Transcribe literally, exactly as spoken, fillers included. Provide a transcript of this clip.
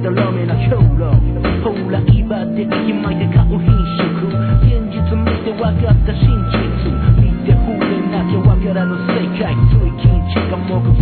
だらめな評論ほら威張って息巻いて買う品種現実見て分かった真実見て触れなきゃ分からぬ世界水金地下木